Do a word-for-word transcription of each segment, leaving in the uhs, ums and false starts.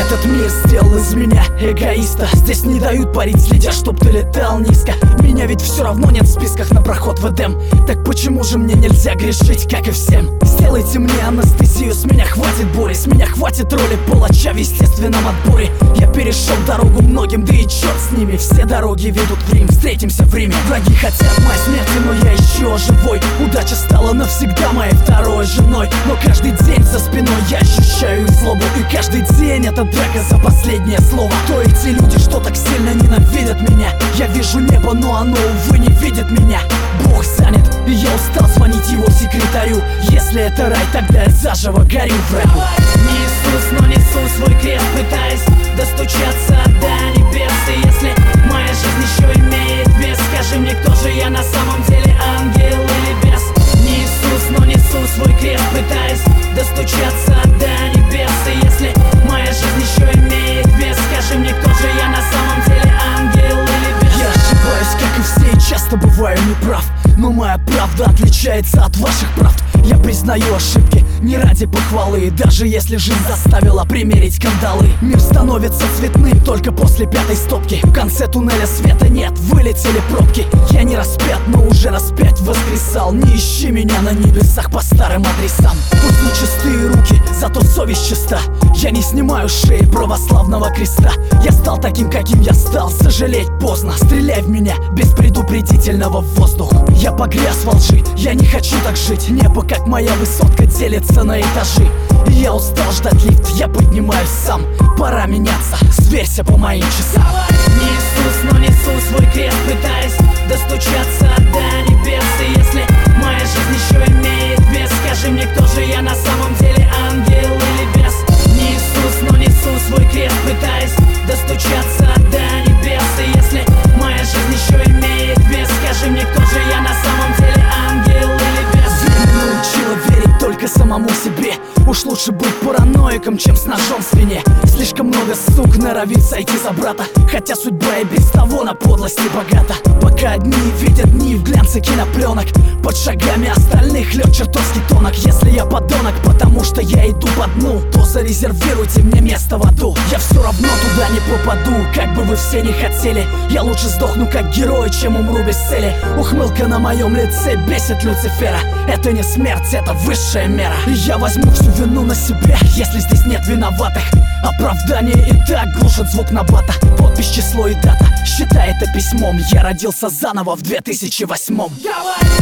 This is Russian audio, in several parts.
Этот мир сделал из меня эгоиста. Здесь не дают парить, следя, чтоб ты летал низко. Меня ведь все равно нет в списках на проход в Эдем. Так почему же мне нельзя грешить, как и всем? Сделайте мне анестезию, с меня хватит боли, с меня хватит роли палача в естественном отборе. Я перешел дорогу многим, да и черт с ними. Все дороги ведут в Рим, встретимся в Риме. Враги хотят моей смерти, но я еще живой. Удача стала навсегда моей второй женой. Но каждый день за спиной я ощущаю их злобу. И каждый день это драка за последнее слово. Кто эти люди, что так сильно ненавидят меня? Я вижу небо, но оно, увы, не видит меня. Бог занят, и я устал звонить его секретарю. Если это рай, тогда я заживо горю в раю. Не Иисус, но несу свой крест, пытаясь достучаться до небес. И если моя жизнь еще имеет вес, скажи мне, кто же я на самом деле, ангел или бес? Не Иисус, но несу свой крест, пытаясь достучаться до небес. И если моя жизнь еще имеет вес, скажи мне, кто же я на самом деле, ангел или бес? Я ошибаюсь, как и все, и часто бываю неправ. Но моя правда отличается от ваших правд. Я признаю ошибки не ради похвалы, даже если жизнь заставила примерить кандалы. Мир становится цветным только после пятой стопки. В конце туннеля света нет, вылетели пробки. Я не распят, но уже распять воскресал. Не ищи меня на небесах по старым адресам. Пусть не чистые руки, зато совесть чиста. Я не снимаю шеи православного креста. Я стал таким, каким я стал, сожалеть поздно. Стреляй в меня без предупредительного в воздух. Я погряз во лжи, я не хочу так жить. Небо, как моя высотка, делится на этажи. И я устал ждать лифт, я поднимаюсь сам. Пора меняться, сверься по моим часам. Не Иисус, но несу свой крест, пытаясь достучаться до небес. И если моя жизнь еще имеет вес, скажи мне, кто же я на самом деле, ангел или бес? Не Иисус, но несу свой крест, пытаясь достучаться до небес. И если моя жизнь еще имеет вес, скажи мне, кто же я на самом деле, ангел или бес? Время научила верить только самому себе. Уж лучше быть параноиком, чем с ножом в спине. Слишком много сук норовит сойти за брата, хотя судьба и без того на подлости богата. Пока одни видят дни в глянце кинопленок, под шагами остальных лед чертовски тонок. Если я подонок, потому что я иду по дну, то зарезервируйте мне место в аду. Я все равно туда не попаду, как бы вы все не хотели. Я лучше сдохну как герой, чем умру без цели. Ухмылка на моем лице бесит Люцифера. Это не смерть, это высшая мера. И я возьму всю вину на себя, если здесь нет виноватых. Оправдание и так глушит звук набата. Подпись, число и дата, считай это письмом. Я родился заново в две тысячи восьмом. Не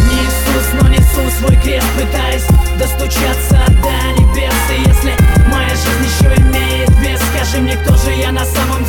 Иисус, но несу свой крест, пытаясь достучаться до небес. И если моя жизнь еще имеет вес, скажи мне, кто же я на самом деле,